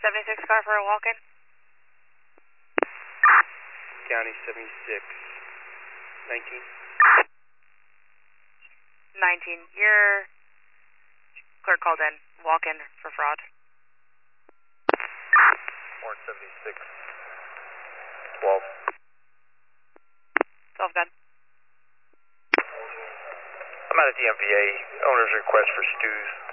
76 car for a walk-in. County 76. 19. 19. Your clerk called in. Walk-in for fraud. Warrant 76. 12. 12 gun. I'm at a DMVA. Owner's request for stews.